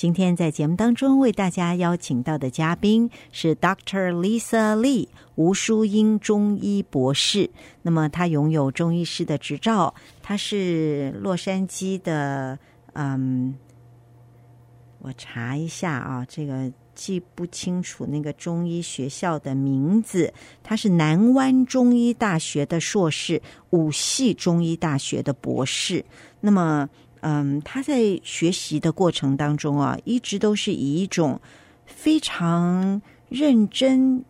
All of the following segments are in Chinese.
今天在节目当中为大家邀请到的嘉宾是 Dr. Lisa Lee 吴淑英中医博士。那么她拥有中医师的执照，她是洛杉矶的我查一下啊，这个记不清楚那个中医学校的名字，他是南湾中医大学的硕士，武系中医大学的博士。那么他在学习的过程当中啊，一直都是以一种非常认真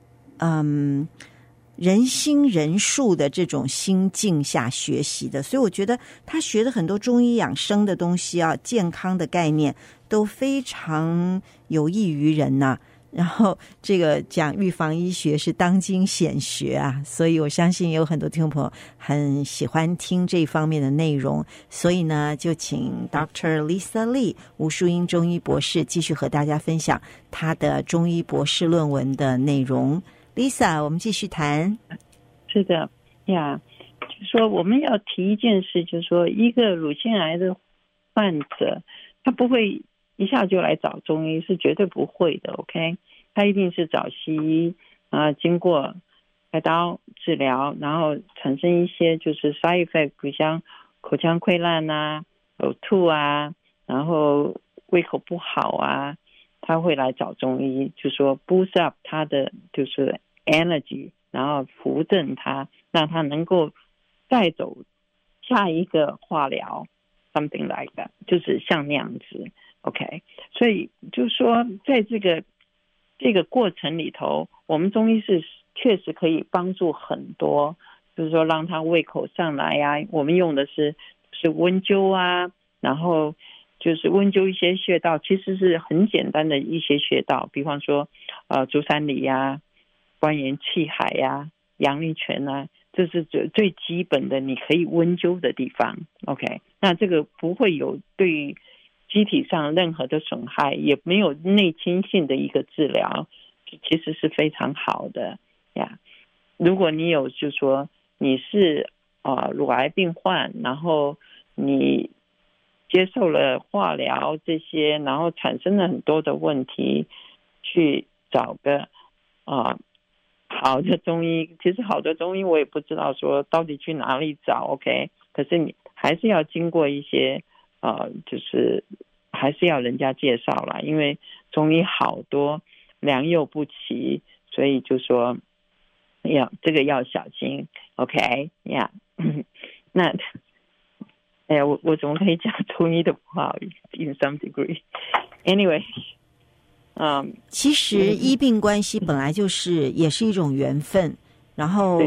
人心人术的这种心境下学习的，所以我觉得他学的很多中医养生的东西啊，健康的概念都非常有益于人呐。然后这个讲预防医学是当今显学啊，所以我相信有很多听众朋友很喜欢听这方面的内容，所以呢就请 Dr. Lisa Lee 吴淑英中医博士继续和大家分享他的中医博士论文的内容。Lisa， 我们继续谈。 是的呀，就是说我们要提一件事，就是说一个乳腺癌的患者，他不会一下就来找中医，是绝对不会的 ，OK？ 他一定是找西医经过开刀治疗，然后产生一些就是 side effect， 比如像口腔溃烂啊、呕吐啊，然后胃口不好啊，他会来找中医，就说 boost up 他的就是 energy， 然后扶正他，让他能够再走下一个化疗 something like that， 就是像那样子 OK。 所以就是说在这个过程里头，我们中医是确实可以帮助很多，就是说让他胃口上来啊，我们用的是温灸啊，然后就是温灸一些穴道，其实是很简单的一些穴道，比方说足三里啊、关元气海啊、阳陵泉啊，这是最基本的你可以温灸的地方 OK。 那这个不会有对机体上任何的损害，也没有内侵性的一个治疗，其实是非常好的呀。如果你有就是说你是乳癌病患，然后你接受了化疗这些，然后产生了很多的问题，去找个好的中医。其实好的中医我也不知道说到底去哪里找 OK， 可是你还是要经过一些就是还是要人家介绍啦，因为中医好多良莠不齐，所以就说这个要小心 OK 呀、那哎呀，我怎么可以讲中医的不好 in some degree anyway。 其实医病关系本来就是也是一种缘分。然后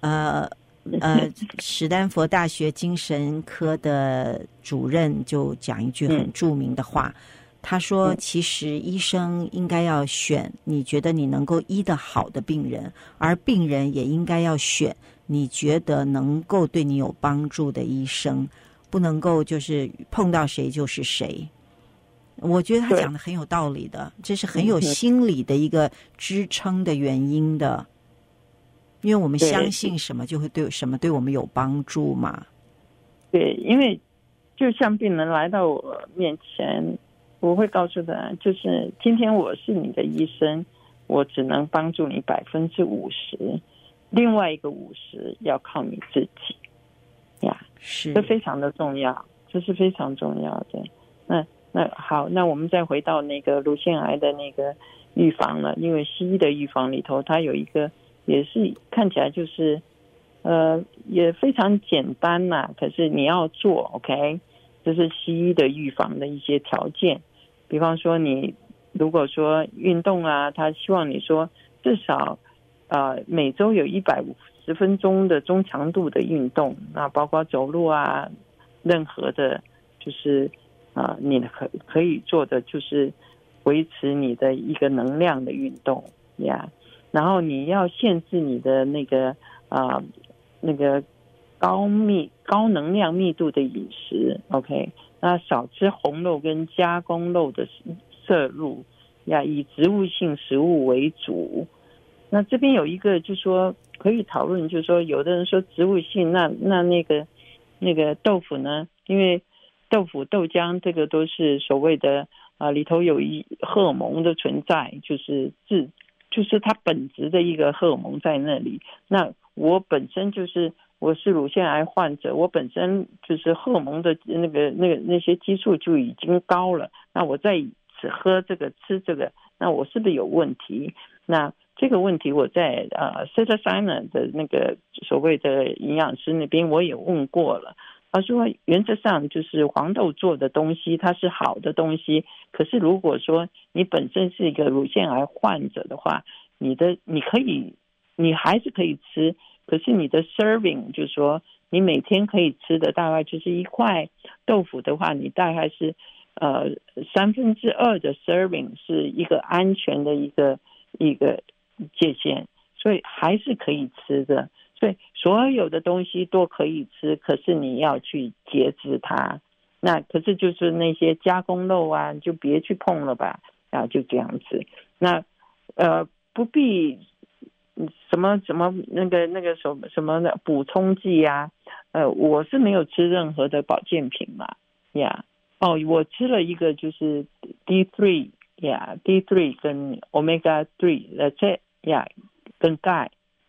史丹佛大学精神科的主任就讲一句很著名的话，他说其实医生应该要选你觉得你能够医得好的病人，而病人也应该要选你觉得能够对你有帮助的医生，不能够就是碰到谁就是谁。我觉得他讲的很有道理的，这是很有心理的一个支撑的原因的，因为我们相信什么就会对什么对我们有帮助嘛。 对，因为就像病人来到我面前，我会告诉他，就是今天我是你的医生，我只能帮助你50%，另外一个50%要靠你自己呀。是，这非常的重要，这是非常重要的。那好，那我们再回到那个乳腺癌的那个预防了，因为西医的预防里头，它有一个也是看起来就是也非常简单啦，可是你要做 OK， 这是西医的预防的一些条件。比方说你如果说运动啊，他希望你说至少每周有150分钟的中强度的运动，那包括走路啊，任何的就是你可以做的就是维持你的一个能量的运动呀。然后你要限制你的那个高能量密度的饮食 OK， 那少吃红肉跟加工肉的摄入呀，以植物性食物为主。那这边有一个就是说可以讨论，就是说有的人说植物性，那个豆腐呢，因为豆腐豆浆这个都是所谓的里头有荷尔蒙的存在，就是它本质的一个荷尔蒙在那里。那我本身我是乳腺癌患者，我本身就是荷尔蒙的那些激素就已经高了，那我再只喝这个吃这个，那我是不是有问题？那这个问题我在Cedars-Sinai 的那个所谓的营养师那边我也问过了，他说原则上就是黄豆做的东西它是好的东西，可是如果说你本身是一个乳腺癌患者的话，你还是可以吃，可是你的 serving 就是说你每天可以吃的大概就是一块豆腐的话，你大概是2/3的 serving 是一个安全的一个界限，所以还是可以吃的。所以所有的东西都可以吃，可是你要去节制它。那可是就是那些加工肉啊，就别去碰了吧，就这样子。那不必什么那个什么的补充剂啊，我是没有吃任何的保健品嘛，我吃了一个就是 D3 D3 跟 Omega 3 跟钙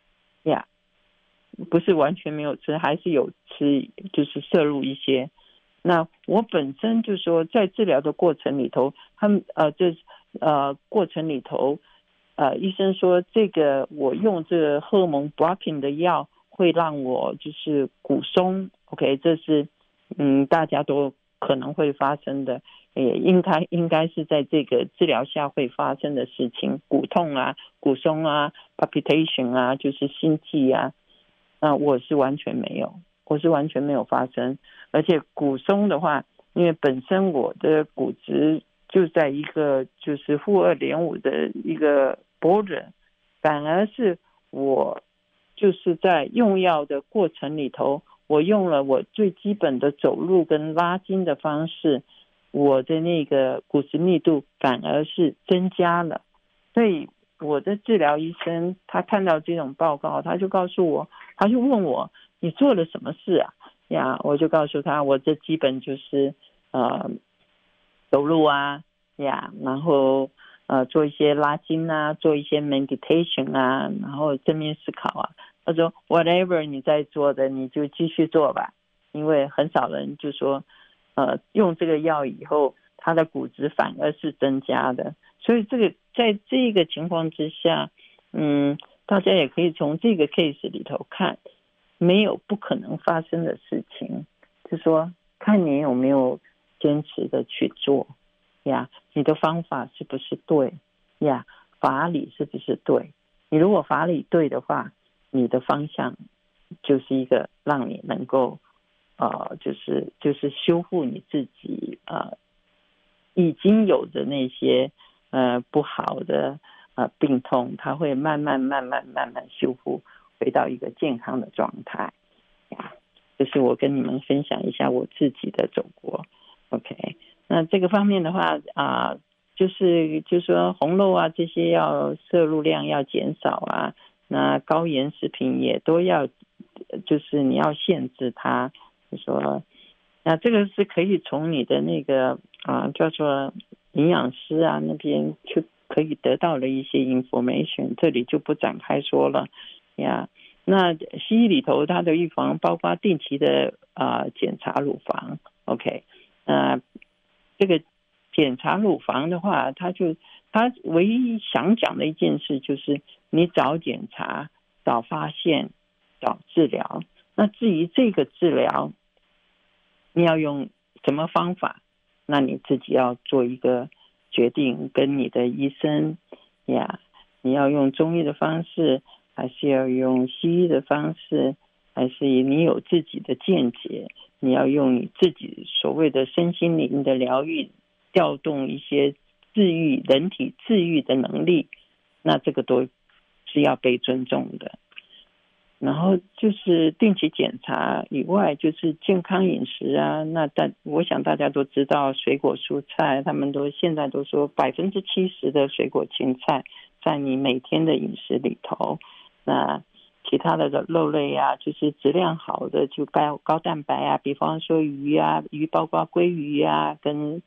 不是完全没有吃，还是有吃，就是摄入一些。那我本身就说在治疗的过程里头，他们过程里头医生说这个我用这个荷尔蒙 blocking 的药会让我就是骨松 OK， 这是大家都可能会发生的，也应该是在这个治疗下会发生的事情，骨痛啊骨松啊 palpitation 啊就是心悸啊，我是完全没有发生。而且骨松的话，因为本身我的骨质就在一个就是-2.5的一个 border， 反而是我就是在用药的过程里头，我用了我最基本的走路跟拉筋的方式，我的那个骨质密度反而是增加了。所以我的治疗医生他看到这种报告，他就问我你做了什么事啊？我就告诉他我这基本就是走路啊然后做一些拉筋啊，做一些 meditation 啊，然后正面思考啊。他说 whatever 你在做的你就继续做吧，因为很少人就说用这个药以后他的骨质反而是增加的。所以在这个情况之下大家也可以从这个 case 里头看，没有不可能发生的事情，就说看你有没有坚持的去做你的方法是不是对法理是不是对。你如果法理对的话，你的方向就是一个让你能够就是修复你自己已经有的那些不好的病痛，它会慢慢修复回到一个健康的状态就是我跟你们分享一下我自己的走过 OK。 那这个方面的话就是说红肉啊这些要摄入量要减少啊，那高盐食品也都要就是你要限制它。就说那这个是可以从你的那个叫做营养师那边就可以得到的一些 information， 这里就不展开说了那西医里头它的预防包括定期的检查乳房 OK。 这个检查乳房的话，他唯一想讲的一件事就是你早检查早发现早治疗。那至于这个治疗你要用什么方法，那你自己要做一个决定，跟你的医生你要用中医的方式还是要用西医的方式，还是你有自己的见解，你要用你自己所谓的身心灵的疗愈，调动一些人体治愈的能力，那这个都是要被尊重的。然后就是定期检查以外，就是健康饮食那我想大家都知道水果蔬菜，他们现在都说70%的水果青菜在你每天的饮食里头。那其他的肉类就是质量好的就高蛋白比方说鱼包括鲑鱼跟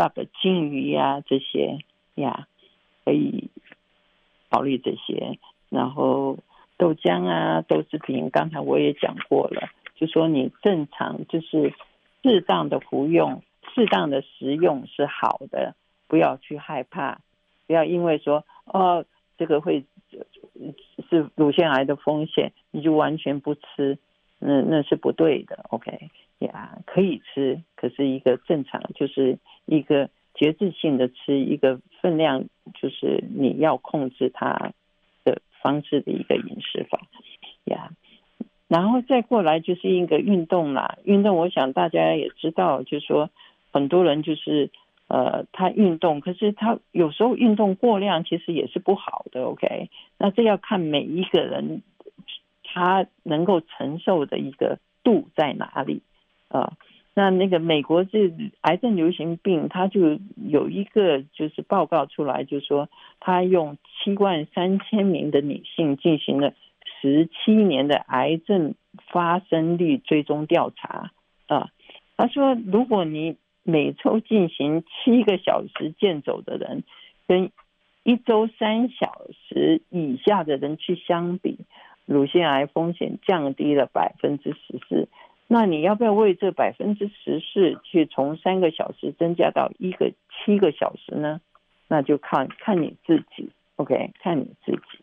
sub 金鱼啊这些呀，可以考虑这些。然后豆浆啊、豆制品，刚才我也讲过了，就说你正常就是适当的服用、适当的食用是好的，不要去害怕，不要因为说这个会是乳腺癌的风险，你就完全不吃，那是不对的。OK 呀，可以吃，可是一个正常，就是一个节制性的吃，一个分量，就是你要控制它的方式的一个饮食法呀。然后再过来就是一个运动啦，运动我想大家也知道，就是说很多人就是他运动，可是他有时候运动过量其实也是不好的。 OK， 那这要看每一个人他能够承受的一个度在哪里那个美国这癌症流行病，他就有一个就是报告出来，就是说他用73000名的女性进行了17年的癌症发生率追踪调查他说如果你每周进行7个小时健走的人跟1周3小时以下的人去相比，乳腺癌风险降低了14%。那你要不要为这14%去从3个小时增加到7个小时呢？那就看你自己。 OK， 看你自己。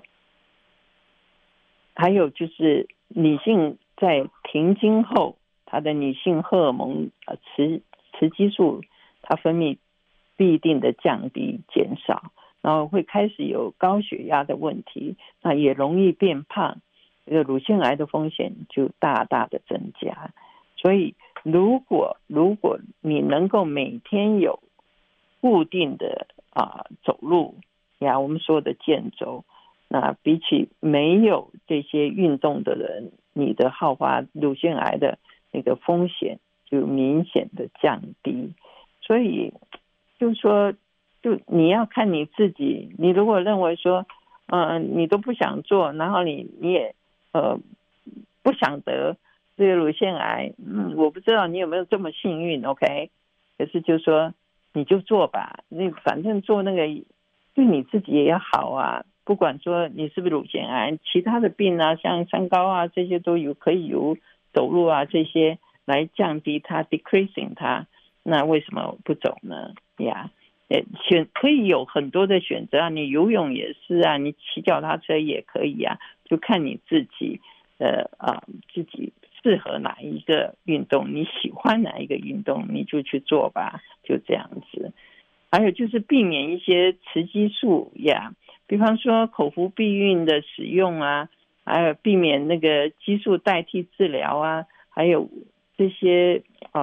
还有就是女性在停经后，她的女性荷尔蒙雌激素它分泌必定的降低减少，然后会开始有高血压的问题，那也容易变胖，这个乳腺癌的风险就大大的增加。所以如果你能够每天有固定的走路呀，我们说的健走，那比起没有这些运动的人，你的好发乳腺癌的那个风险就明显的降低。所以就是说，就你要看你自己，你如果认为说你都不想做，然后你也不想得这个乳腺癌，我不知道你有没有这么幸运。 OK， 可是就说你就做吧，你反正做那个对你自己也要好啊，不管说你是不是乳腺癌，其他的病啊，像三高啊这些都可以由走路啊这些来降低它 decreasing 它，那为什么不走呢呀？可以有很多的选择啊，你游泳也是啊，你骑脚踏车也可以啊，就看你自己自己适合哪一个运动，你喜欢哪一个运动你就去做吧，就这样子。还有就是避免一些雌激素呀，比方说口服避孕的使用啊，还有避免那个激素代替治疗啊，还有这些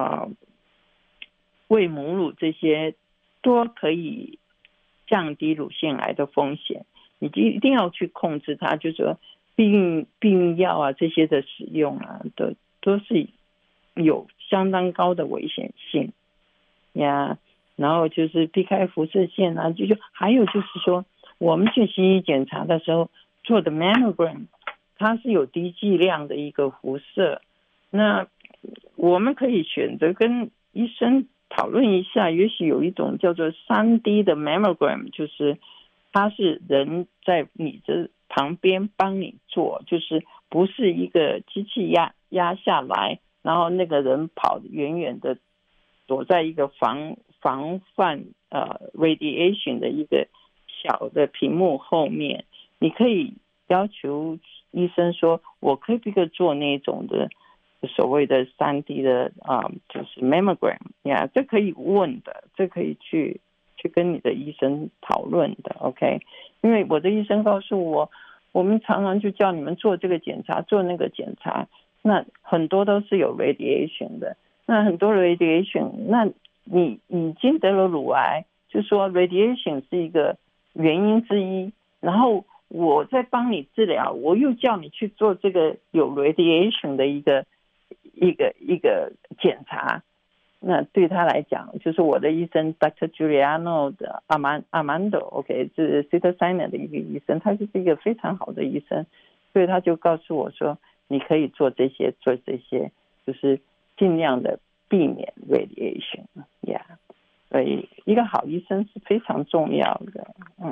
喂母乳，这些都可以降低乳腺癌的风险。你就一定要去控制它，就是说避孕药啊这些的使用啊，都是有相当高的危险性呀。然后就是避开辐射线啊，还有就是说我们去西医检查的时候做的 mammogram， 它是有低剂量的一个辐射，那我们可以选择跟医生讨论一下，也许有一种叫做 3D 的 mammogram， 就是它是人在你这旁边帮你做，就是不是一个机器压下来，然后那个人跑远远的躲在一个防范radiation 的一个小的屏幕后面，你可以要求医生说我可不可以做那种的所谓的 3D 的就是 mammogram 呀，这可以问的，这可以去跟你的医生讨论的。 OK， 因为我的医生告诉我们常常就叫你们做这个检查做那个检查，那很多都是有 radiation 的，那很多 radiation， 那你已经得了乳癌，就说 radiation 是一个原因之一，然后我在帮你治疗，我又叫你去做这个有 radiation 的一个检查，那对他来讲，就是我的医生 Dr. Giuliano 的 Armando OK 是 Cedars-Sinai 的一个医生，他就是一个非常好的医生，所以他就告诉我说你可以做这些，就是尽量的避免 radiation 呀。 所以一个好医生是非常重要的。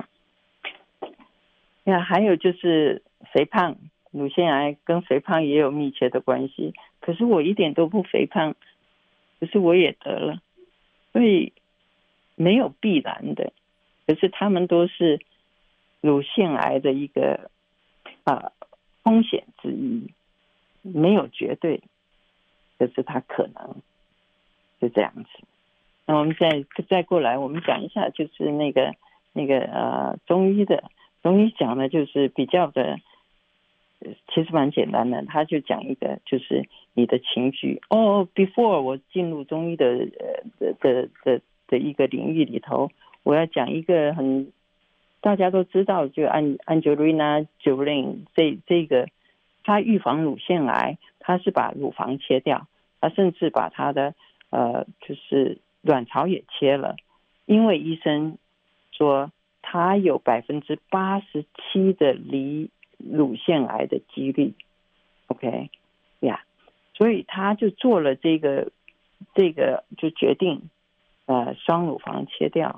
还有就是肥胖，乳腺癌跟肥胖也有密切的关系。可是我一点都不肥胖，可是我也得了，所以没有必然的。可是他们都是乳腺癌的一个风险之一，没有绝对，可是它可能就这样子。那我们再过来，我们讲一下，就是那个中医讲的就是比较的，其实蛮简单的。他就讲一个，就是你的情绪。before 我进入中医的一个领域里头，我要讲一个大家都知道，就Angelina Jolie 这个，他预防乳腺癌，他是把乳房切掉，他甚至把他的就是卵巢也切了，因为医生说他有87%的离乳腺癌的几率 ，OK 呀，所以他就做了这个就决定双乳房切掉，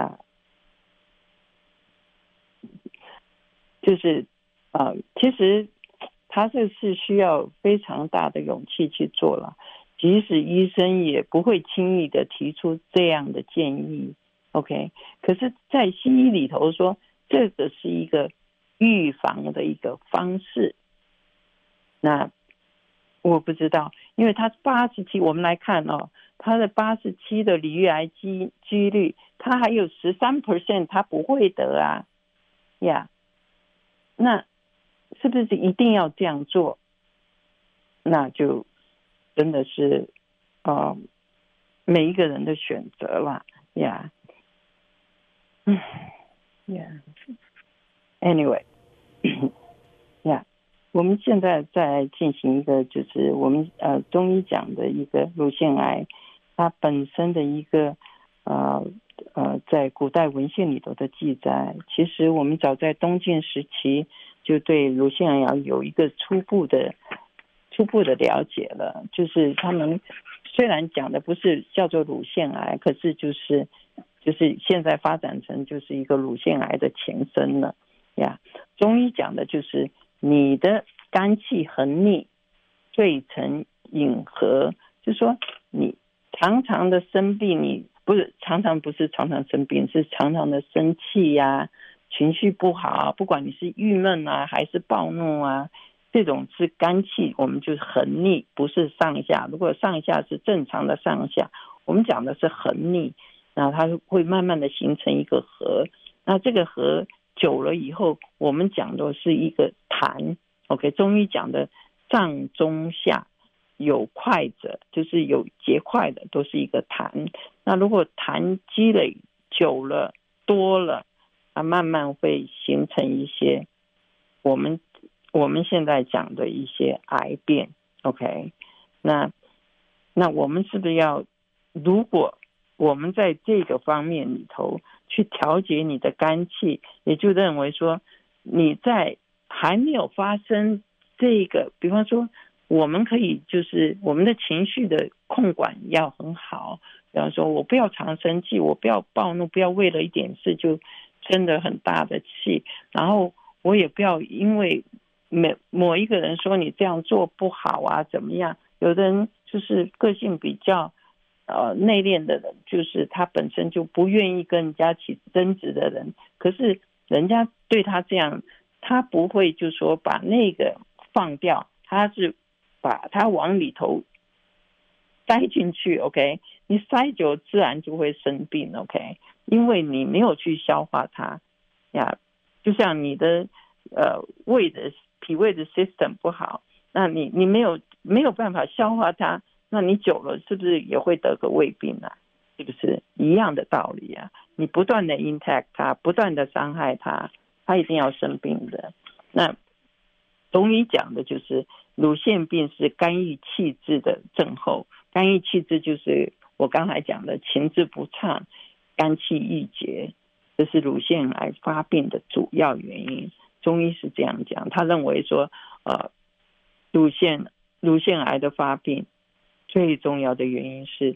就是其实他这是需要非常大的勇气去做了，即使医生也不会轻易的提出这样的建议 ，OK。可是，在西医里头说，这个是一个预防的一个方式。那我不知道，因为他87，我们来看他的87的离癌几率，他还有13%，他不会得啊，呀。那是不是一定要这样做？那就真的是每一个人的选择了呀。Anyway 呀，我们现在在进行一个，就是我们中医讲的一个乳腺癌，它本身的一个在古代文献里头的记载，其实我们早在东晋时期就对乳腺癌有一个初步的了解了。就是他们虽然讲的不是叫做乳腺癌，可是就是现在发展成就是一个乳腺癌的前身了呀。中医讲的就是你的肝气横逆，罪成隐合，就是说你常常的生病，你不是常常生病，是常常的生气呀，情绪不好，不管你是郁闷啊还是暴怒啊，这种是肝气，我们就是横逆，不是上下。如果上下是正常的上下，我们讲的是横逆，然后它会慢慢的形成一个合。那这个合久了以后，我们讲的是一个痰。OK， 中医讲的上中下有块者，就是有结块的，都是一个痰。那如果痰积累久了多了，它慢慢会形成一些我们现在讲的一些癌变。 OK， 那我们是不是要，如果我们在这个方面里头去调节你的肝气，也就认为说你在还没有发生这个，比方说我们可以就是我们的情绪的控管要很好，比方说我不要常生气，我不要暴怒，不要为了一点事就生得很大的气，然后我也不要因为某一个人说你这样做不好啊怎么样。有的人就是个性比较内敛的人，就是他本身就不愿意跟人家起争执的人，可是人家对他这样，他不会就说把那个放掉，他是把它往里头塞进去。 OK， 你塞久自然就会生病。 OK， 因为你没有去消化它呀，就像你的脾胃的 system 不好，那你没有办法消化它，那你久了是不是也会得个胃病啊？是不是一样的道理啊？你不断的 intact 它，不断的伤害它，它一定要生病的。那中医讲的就是乳腺病是肝郁气滞的症候，肝郁气滞就是我刚才讲的情志不畅，肝气郁结，这是乳腺癌发病的主要原因。中医是这样讲，他认为说乳腺癌的发病最重要的原因是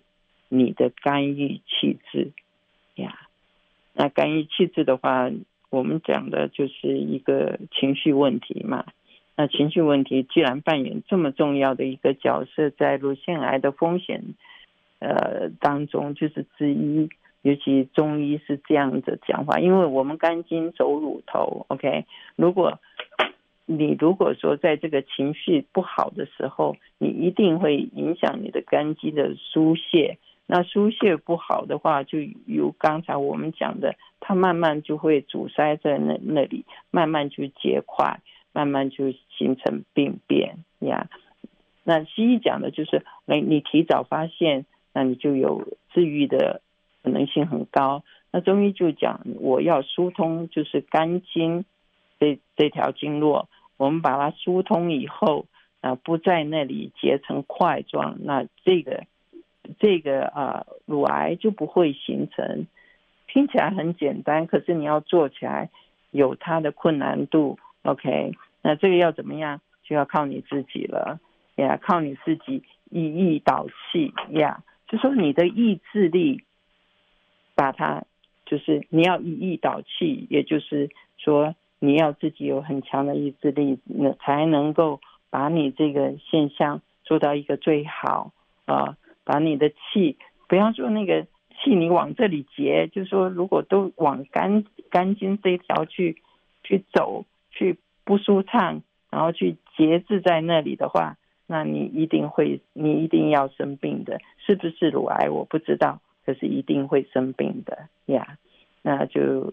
你的肝郁气滞呀。那肝郁气滞的话，我们讲的就是一个情绪问题嘛。那情绪问题既然扮演这么重要的一个角色，在乳腺癌的风险当中就是之一，尤其中医是这样的讲法，因为我们肝经走乳头 ，OK， 如果说在这个情绪不好的时候，你一定会影响你的肝经的疏泄。那疏泄不好的话，就有刚才我们讲的，它慢慢就会阻塞在那里，慢慢就结块，慢慢就形成病变呀。那西医讲的就是你提早发现，那你就有治愈的可能性很高。那中医就讲我要疏通，就是肝经这条经络，我们把它疏通以后，不在那里结成块状，那这个乳癌就不会形成。听起来很简单，可是你要做起来有它的困难度 ，OK？ 那这个要怎么样，就要靠你自己了呀，靠你自己以意导气呀，就说你的意志力，把它就是你要以意导气，也就是说你要自己有很强的意志力，才能够把你这个现象做到一个最好啊。把你的气，不要说那个气你往这里结，就是说如果都往肝经这一条去走，去不舒畅，然后去节制在那里的话，那你一定要生病的。是不是乳癌我不知道，可是一定会生病的呀。那就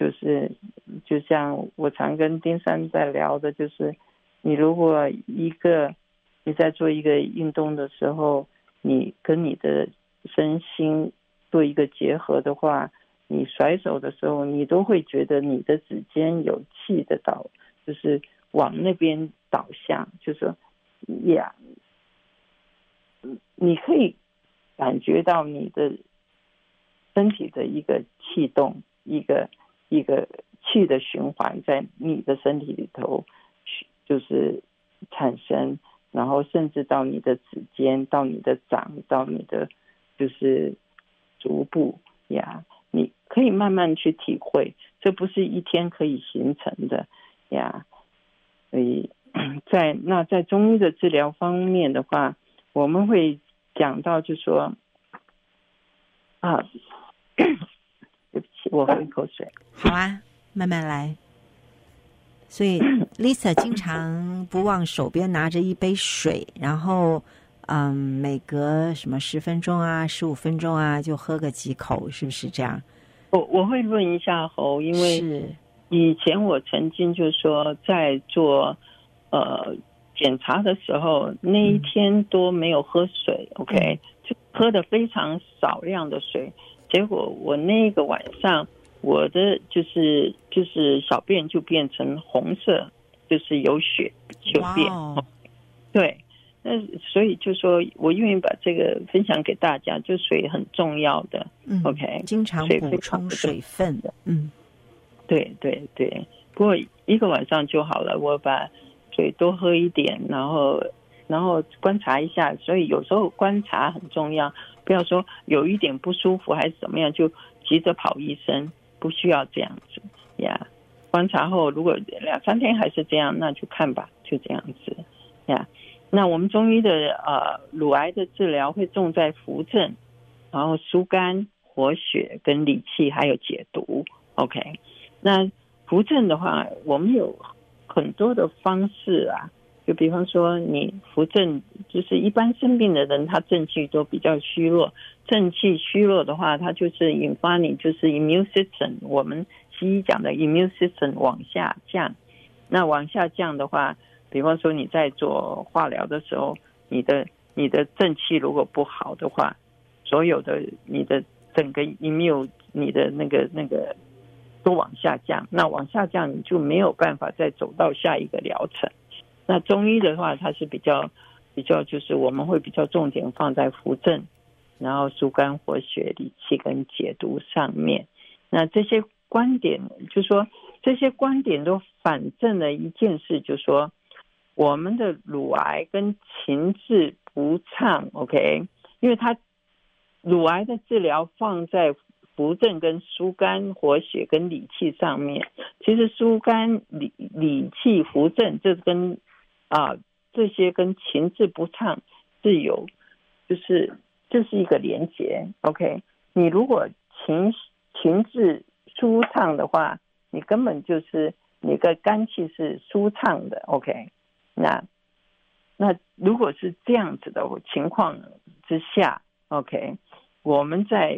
像我常跟丁珊在聊的，就是你如果你在做一个运动的时候，你跟你的身心做一个结合的话，你甩手的时候，你都会觉得你的指尖有气的就是往那边导向，就是说呀，你可以感觉到你的身体的一个气动，一个气的循环在你的身体里头就是产生，然后甚至到你的指尖，到你的掌，到你的就是足部呀，你可以慢慢去体会，这不是一天可以形成的呀。所以在中医的治疗方面的话，我们会讲到就说对不起，我喝一口水。 好啊，慢慢来。所以 Lisa 经常不忘手边拿着一杯水，然后每隔什么10分钟啊15分钟啊就喝个几口，是不是这样？ 我会问一下侯，因为以前我曾经就说在做检查的时候，那一天都没有喝水，OK， 就喝的非常少量的水，结果我那个晚上我的就是小便就变成红色，就是有血就变，对。那所以就说我愿意把这个分享给大家，就水很重要的，OK， 经常补充水分的， 对对对。不过一个晚上就好了，我把水多喝一点，然后观察一下。所以有时候观察很重要，不要说有一点不舒服还是怎么样就急着跑医生，不需要这样子呀。观察后如果2-3天还是这样，那就看吧，就这样子呀。那我们中医的乳癌的治疗会重在扶正，然后疏肝活血跟理气还有解毒 OK。 那扶正的话，我们有很多的方式啊，就比方说你扶正，就是一般生病的人他正气都比较虚弱，正气虚弱的话，它就是引发你就是 immune system， 我们西医讲的 immune system 往下降。那往下降的话，比方说你在做化疗的时候，你的正气如果不好的话，所有的你的整个 immune 你的那个都往下降，那往下降你就没有办法再走到下一个疗程。那中医的话，它是比较就是我们会比较重点放在扶正，然后疏肝活血理气跟解毒上面。那这些观点就说这些观点都反证了一件事，就说我们的乳癌跟情志不畅 OK， 因为它乳癌的治疗放在扶正跟疏肝活血跟理气上面，其实疏肝理气扶正这跟这些跟情志不畅是有，就是这是一个连结。 OK， 你如果情志舒畅的话，你根本就是你的肝气是舒畅的。 OK， 那如果是这样子的情况之下， OK， 我们在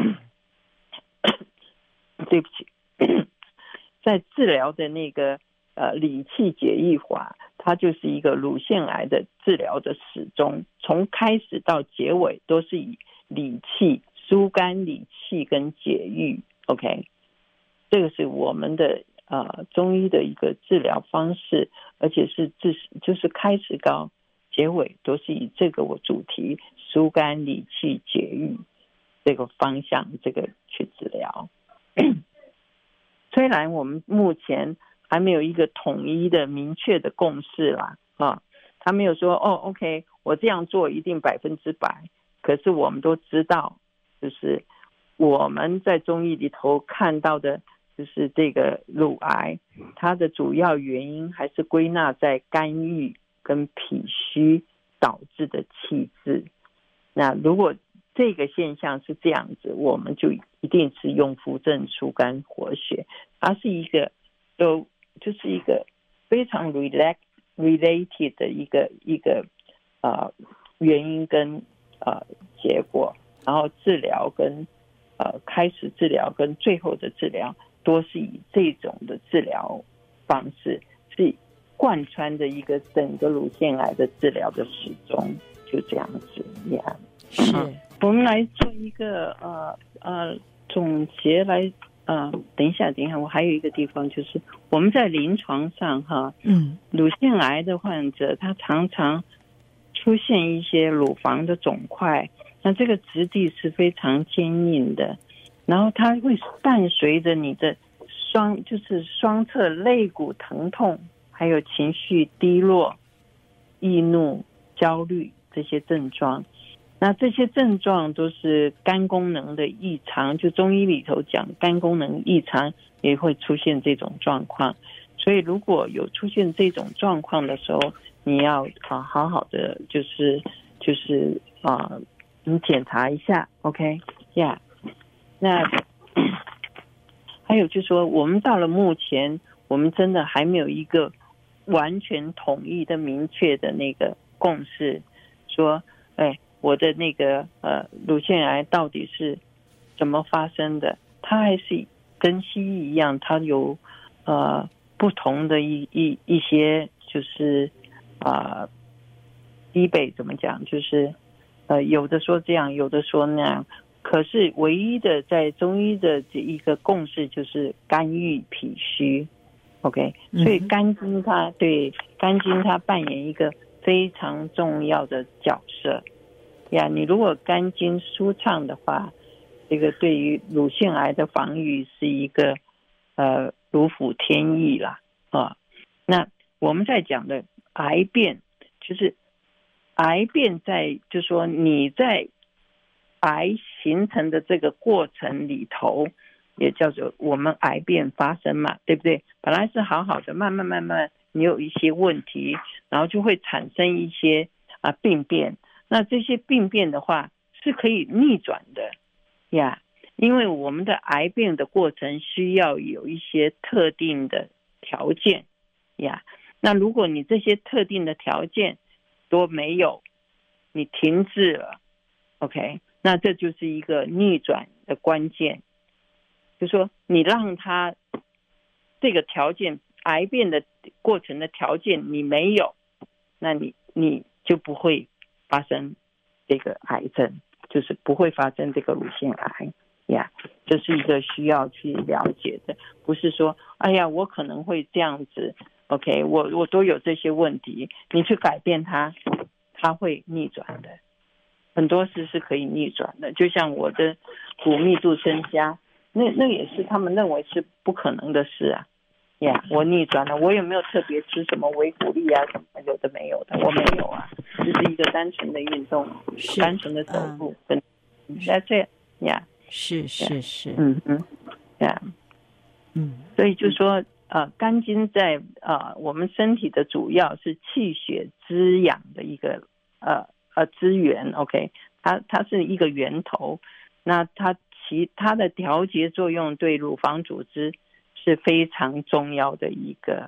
对不起，在治疗的那个理气解郁法，它就是一个乳腺癌的治疗的始终，从开始到结尾都是以理气、疏肝理气跟解郁。 OK， 这个是我们的中医的一个治疗方式，而且就是开始高结尾都是以这个主题疏肝理气解郁这个方向这个去治疗。虽然我们目前还没有一个统一的明确的共识啦，他没有说OK 我这样做一定100%，可是我们都知道，就是我们在中医里头看到的，就是这个乳癌它的主要原因还是归纳在肝郁跟脾虚导致的气滞。那如果这个现象是这样子，我们就一定是用扶正疏肝活血，它是一个就是一个非常 related 的一个原因跟结果，然后治疗跟开始治疗跟最后的治疗都是以这种的治疗方式，是贯穿着一个整个乳腺癌的治疗的始终，就这样子呀。 是， 我们来做一个总结来等一下，我还有一个地方就是我们在临床上乳腺癌的患者他常常出现一些乳房的肿块，那这个质地是非常坚硬的，然后它会伴随着你的双侧肋骨疼痛，还有情绪低落、易怒、焦虑这些症状。那这些症状都是肝功能的异常，就中医里头讲肝功能异常也会出现这种状况，所以如果有出现这种状况的时候，你要好好的就是你检查一下 OK 呀。那还有就是说，我们到了目前我们真的还没有一个完全统一的明确的那个共识，说我的那个乳腺癌到底是怎么发生的，它还是跟西医一样，它有不同的一些就是低北怎么讲，就是有的说这样，有的说那样，可是唯一的在中医的这一个共识就是肝郁脾虚 OK， 所以肝经它扮演一个非常重要的角色呀。你如果肝经舒畅的话，这个对于乳腺癌的防御是一个如虎添翼啦那我们在讲的癌变，就是癌变就是说你在癌形成的这个过程里头，也叫做我们癌变发生嘛，对不对？本来是好好的，慢慢你有一些问题，然后就会产生一些病变。那这些病变的话是可以逆转的呀，因为我们的癌变的过程需要有一些特定的条件呀。那如果你这些特定的条件都没有，你停滞了 OK， 那这就是一个逆转的关键，就是说你让它这个条件癌变的过程的条件你没有，那你就不会发生这个癌症，就是不会发生这个乳腺癌呀。这是一个需要去了解的，不是说哎呀我可能会这样子 OK， 我都有这些问题，你去改变它会逆转的，很多事是可以逆转的。就像我的骨密度增加，那也是他们认为是不可能的事我逆转了，我有没有特别吃什么维骨力什么有的没有的，我没有这是一个单纯的运动，单纯的走路跟 That's it. Yeah. 是是是。 Yeah. 所以就说肝经在我们身体的主要是气血滋养的一个资源 OK， 它是一个源头，那它的调节作用对乳房组织是非常重要的一个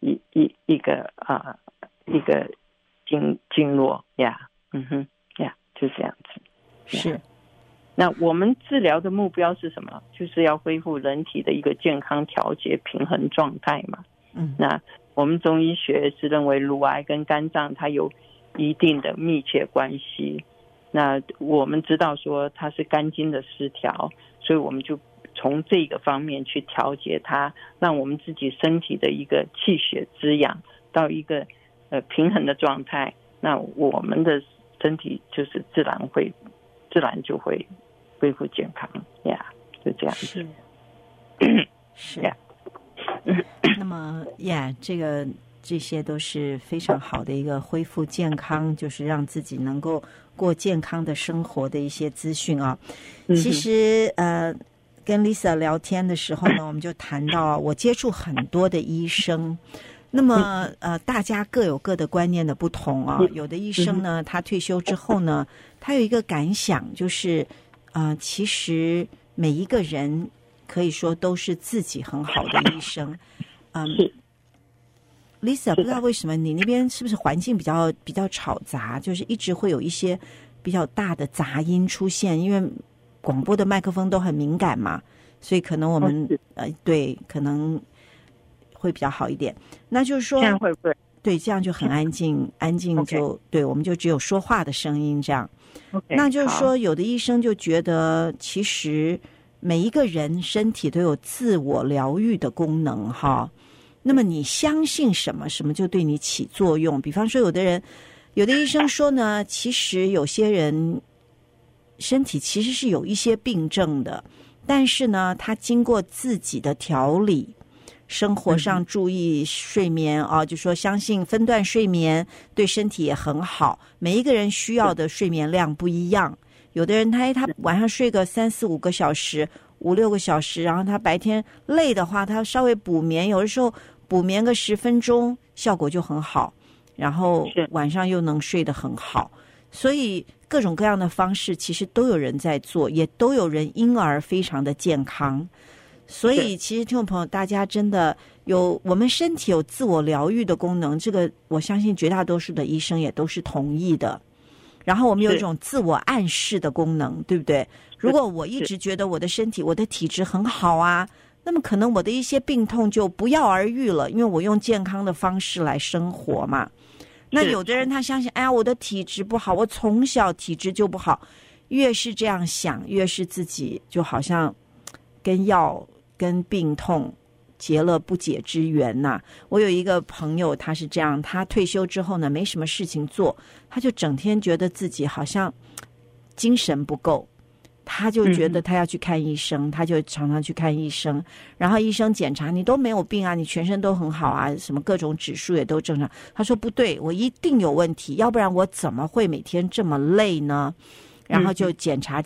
经络呀，就这样子。 是。 那我们治疗的目标是什么？就是要恢复人体的一个健康调节平衡状态嘛。那我们中医学是认为乳癌跟肝脏它有一定的密切关系。那我们知道说它是肝经的失调，所以我们就从这个方面去调节它，让我们自己身体的一个气血滋养到一个平衡的状态，那我们的身体就是自然就会恢复健康呀，就这样子。 是。那么这些都是非常好的一个恢复健康，就是让自己能够过健康的生活的一些资讯啊。其实跟 Lisa 聊天的时候呢，我们就谈到我接触很多的医生，那么大家各有各的观念的不同啊。有的医生呢，他退休之后呢，他有一个感想，就是其实每一个人可以说都是自己很好的医生。Lisa， 不知道为什么你那边是不是环境比较吵杂，就是一直会有一些比较大的杂音出现，因为广播的麦克风都很敏感嘛，所以可能我们对，可能会比较好一点。那就是说， 这样会不会？ 对，这样就很安静，就对，我们就只有说话的声音这样。那就是说，有的医生就觉得，其实每一个人身体都有自我疗愈的功能哈。那么你相信什么，什么就对你起作用。比方说，有的医生说呢，其实有些人身体其实是有一些病症的，但是呢，他经过自己的调理，生活上注意睡眠就说相信分段睡眠对身体也很好。每一个人需要的睡眠量不一样，有的人他晚上睡个3、4、5个小时，5、6个小时，然后他白天累的话，他稍微补眠，有的时候补眠个10分钟效果就很好，然后晚上又能睡得很好。所以各种各样的方式其实都有人在做，也都有人因而非常的健康。所以其实听众朋友，大家真的我们身体有自我疗愈的功能，这个我相信绝大多数的医生也都是同意的。然后我们有一种自我暗示的功能，对不对？如果我一直觉得我的身体我的体质很好啊，那么可能我的一些病痛就不药而愈了，因为我用健康的方式来生活嘛。那有的人他相信，哎呀，我的体质不好，我从小体质就不好，越是这样想，越是自己就好像跟药跟病痛结了不解之缘呐。我有一个朋友，他是这样，他退休之后呢，没什么事情做，他就整天觉得自己好像精神不够，他就觉得他要去看医生，他就常常去看医生，然后医生检查你都没有病啊，你全身都很好啊，什么各种指数也都正常。他说不对，我一定有问题，要不然我怎么会每天这么累呢？然后就检查了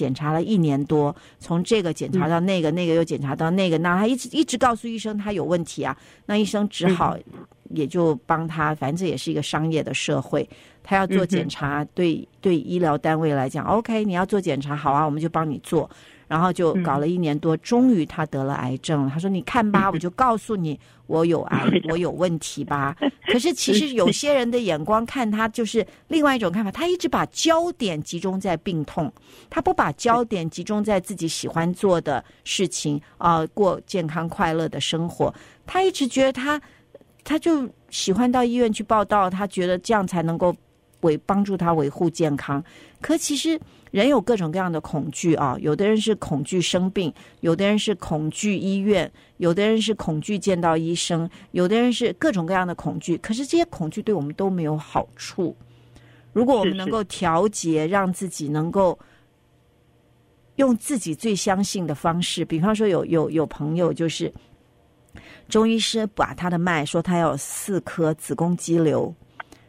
1年多，从这个检查到那个，那个又检查到那个，那他一直告诉医生他有问题啊，那医生只好也就帮他，反正这也是一个商业的社会，他要做检查，对医疗单位来讲 OK， 你要做检查，好啊，我们就帮你做。然后就搞了1年多，终于他得了癌症。他说你看吧，我就告诉你我有癌，我有问题吧。可是其实有些人的眼光看他就是另外一种看法，他一直把焦点集中在病痛，他不把焦点集中在自己喜欢做的事情过健康快乐的生活。他一直觉得他就喜欢到医院去报到，他觉得这样才能够帮助他维护健康。可其实人有各种各样的恐惧啊，有的人是恐惧生病，有的人是恐惧医院，有的人是恐惧见到医生，有的人是各种各样的恐惧。可是这些恐惧对我们都没有好处。如果我们能够调节，让自己能够用自己最相信的方式，比方说有朋友就是中医师把他的脉说他要有4颗子宫肌瘤，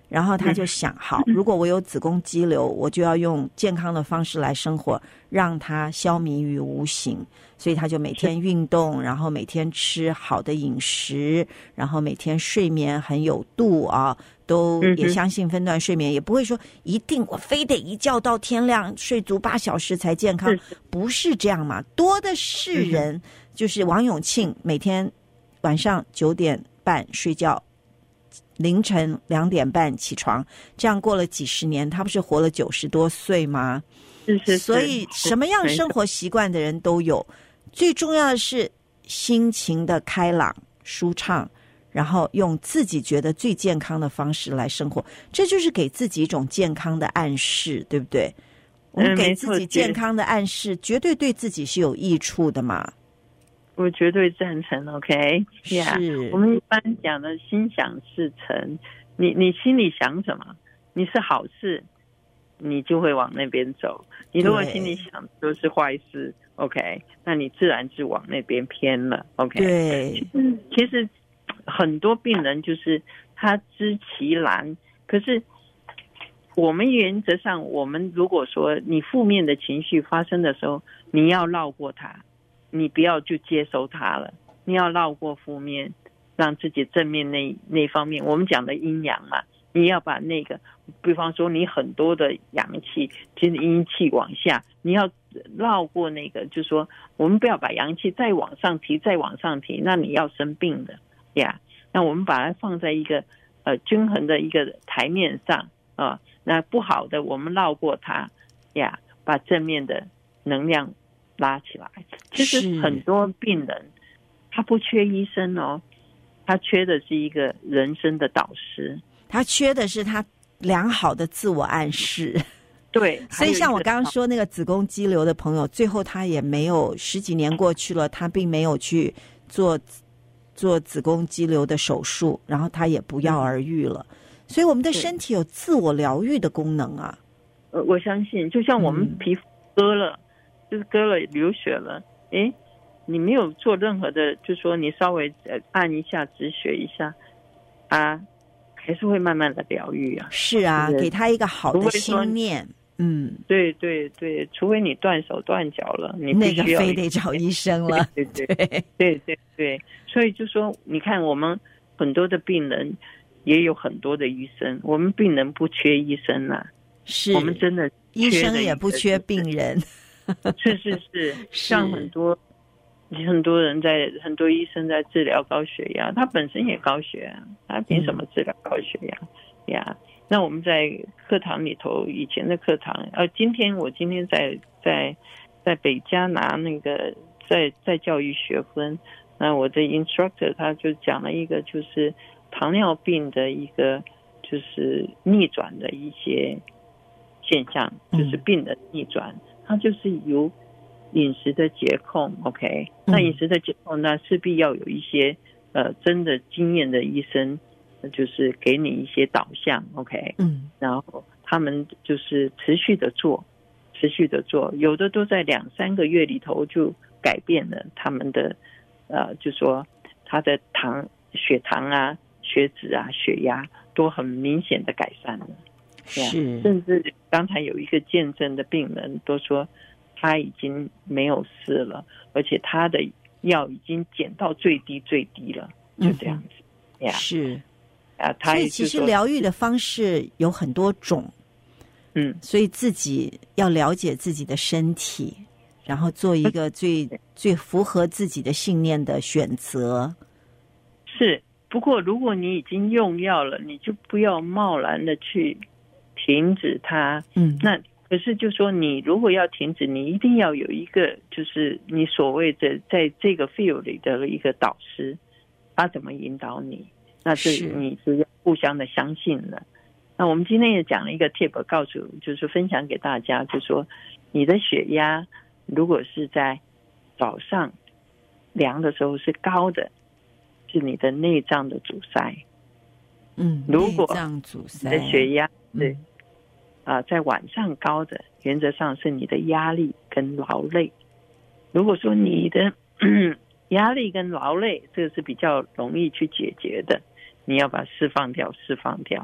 然后他就想，好，如果我有子宫肌瘤，我就要用健康的方式来生活，让它消弭于无形。所以他就每天运动，然后每天吃好的饮食，然后每天睡眠很有度啊，都也相信分段睡眠，也不会说一定我非得一觉到天亮睡足8小时才健康，不是这样嘛？多的是人，就是王永庆每天晚上9点半睡觉，凌晨2点半起床，这样过了几十年，他不是活了90多岁吗？ 是， 所以什么样生活习惯的人都有，最重要的是心情的开朗舒畅，然后用自己觉得最健康的方式来生活，这就是给自己一种健康的暗示，对不对？我们给自己健康的暗示，绝对对自己是有益处的嘛。 我绝对赞成 ，OK， 是、 我们一般讲的心想事成，你心里想什么，你是好事，你就会往那边走。你如果心里想的都是坏事 ，OK， 那你自然是往那边偏了 ，OK。 对， 其实很多病人就是他知其然，可是我们原则上，我们如果说你负面的情绪发生的时候，你要绕过它。你不要就接收它了，你要绕过负面，让自己正面那方面，我们讲的阴阳嘛，你要把那个，比方说你很多的阳气，其实阴气往下，你要绕过那个，就是说我们不要把阳气再往上提，再往上提，那你要生病的呀。那我们把它放在一个均衡的一个台面上啊，那不好的我们绕过它呀，把正面的能量拉起来。其实很多病人他不缺医生哦，他缺的是一个人生的导师， 他缺的是他良好的自我暗示。 对， 所以像我刚刚说那个子宫肌瘤的朋友，最后他也没有10几年过去了，他并没有去做子宫肌瘤的手术，然后他也不药而愈了。所以我们的身体有自我疗愈的功能啊。 我相信就像我们皮肤割了，就是割了流血了，你没有做任何的，就说你稍微按一下止血一下啊，还是会慢慢的疗愈啊。 是啊，给他一个好的心念。 对对对，除非你断手断脚了，你必须要那个非得找医生了。 对对对对对对，所以就说你看我们很多的病人也有很多的医生，我们病人不缺医生啊， 是我们真的医生也不缺病人。 是像很多人很多医生在治疗高血压，他本身也高血压，他凭什么治疗高血压呀？那我们在课堂里头，以前的课堂，我今天在北加拿那个在教育学分，那我的 instructor 他就讲了一个就是糖尿病的一个就是逆转的一些现象，就是病的逆转，它就是由饮食的节控 ，OK， 那饮食的节控那势必要有一些真的经验的医生，就是给你一些导向 ，OK， 然后他们就是持续的做，有的都在2-3个月里头就改变了他们的就说他的血糖啊、血脂啊、血压都很明显的改善了， 是， 甚至刚才有一个见证的病人都说他已经没有事了，而且他的药已经减到最低了，就这样子， 是所以其实疗愈的方式有很多种，所以自己要了解自己的身体，然后做一个最符合自己的信念的选择。 是，不过如果你已经用药了，你就不要贸然的去停止它。那可是就说你如果要停止，你一定要有一个就是你所谓的在这个 field 里的一个导师，他怎么引导你，那这你就要互相的相信了。那我们今天也讲了一个 tip， 就是分享给大家，就是说你的血压如果是在早上量的时候是高的，是你的内脏的阻塞。如果你的血压是在晚上高的，原则上是你的压力跟劳累。如果说你的压力跟劳累，这个是比较容易去解决的，你要把它释放掉。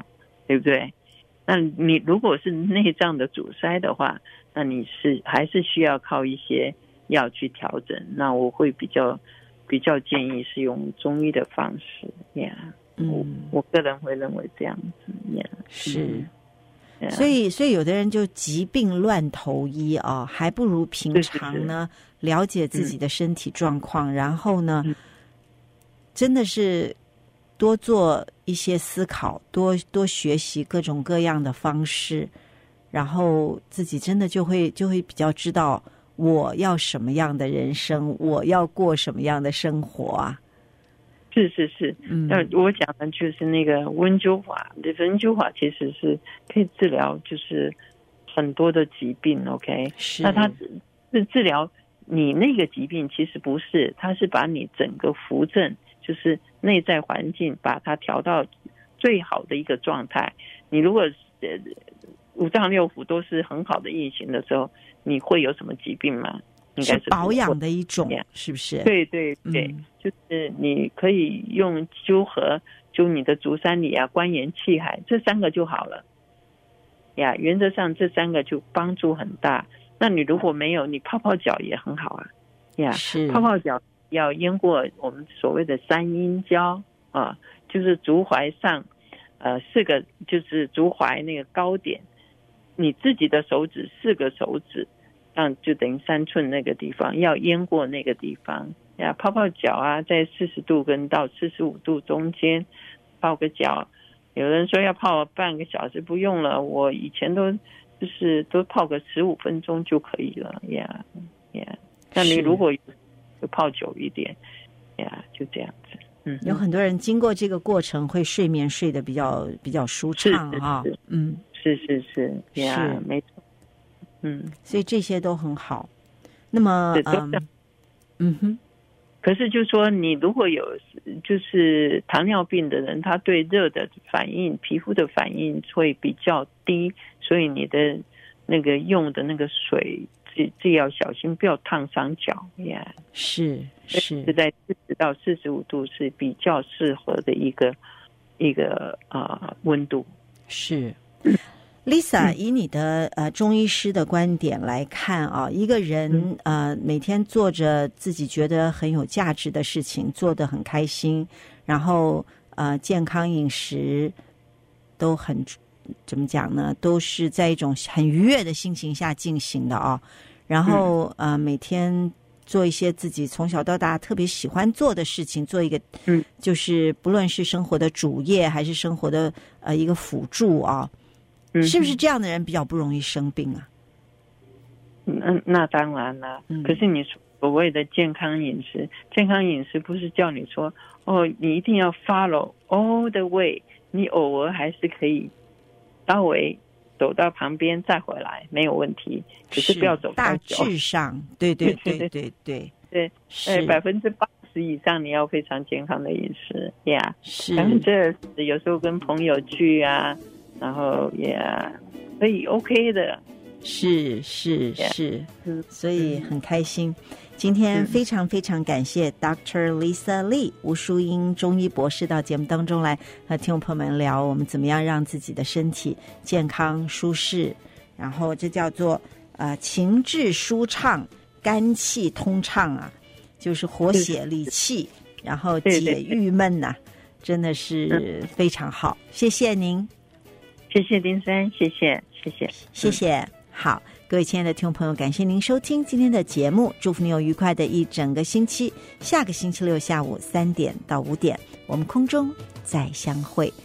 对不对？那你如果是内脏的阻塞的话，那你还是需要靠一些药去调整。那我会比较建议是用中医的方式呀。我个人会认为这样子呀。 是。所以有的人就疾病乱投医啊，还不如平常呢了解自己的身体状况，然后呢，真的是多做一些思考，多学习各种各样的方式，然后自己真的就会比较知道我要什么样的人生，我要过什么样的生活啊。 是，那我讲的就是那个温灸法，温灸法其实是可以治疗就是很多的疾病 ，OK？ 是，那它是治疗你那个疾病，其实不是，它是把你整个扶正，就是内在环境把它调到最好的一个状态。你如果五脏六腑都是很好的运行的时候，你会有什么疾病吗？应该是保养的一种，是不是？ 对，就是你可以用灸和灸你的足三里啊、关元气海这3个就好了呀。原则上这3个就帮助很大。那你如果没有，你泡泡脚也很好啊呀。泡泡脚要淹过我们所谓的3阴交啊，就是足踝上4个，就是足踝那个高点，你自己的手指4个手指。就等于3寸那个地方要淹过那个地方呀，泡泡脚啊，在40度跟到45度中间泡个脚。有人说要泡半个小时，不用了，我以前都泡个15分钟就可以了呀。那你如果就泡久一点呀，就这样子。 有很多人经过这个过程会睡眠睡得比较舒畅啊。 是呀，没错。 所以这些都很好。那么可是就说你如果有就是糖尿病的人，他对热的反应、皮肤的反应会比较低，所以你的那个用的那个水自己要小心，不要烫伤脚呀。是在40到45度是比较适合的一个温度。是。 Lisa， 以你的中医师的观点来看啊，一个人每天做着自己觉得很有价值的事情，做得很开心，然后健康饮食都很怎么讲呢？都是在一种很愉悦的心情下进行的啊。然后每天做一些自己从小到大特别喜欢做的事情，做一个就是不论是生活的主业还是生活的一个辅助啊。是不是这样的人比较不容易生病啊？ 那当然了。可是你所谓的健康饮食不是叫你说你一定要 follow all the way， 你偶尔还是可以稍微走到旁边再回来没有问题，可是不要走太久。 大致上，对 ，80%以上你要非常健康的饮食呀。20%有时候跟朋友聚啊。然后也可以 OK 的， 是，所以很开心。今天非常非常感谢 Dr. Lisa Lee 吴淑英中医博士到节目当中来和听众朋友们聊我们怎么样让自己的身体健康舒适，然后这叫做情志舒畅、肝气通畅啊，就是活血理气，然后解郁闷呐，真的是非常好。谢谢您。 谢谢丁山，谢谢。 好，各位亲爱的听众朋友，感谢您收听今天的节目，祝福你有愉快的一整个星期。下个星期六下午3点到5点，我们空中再相会。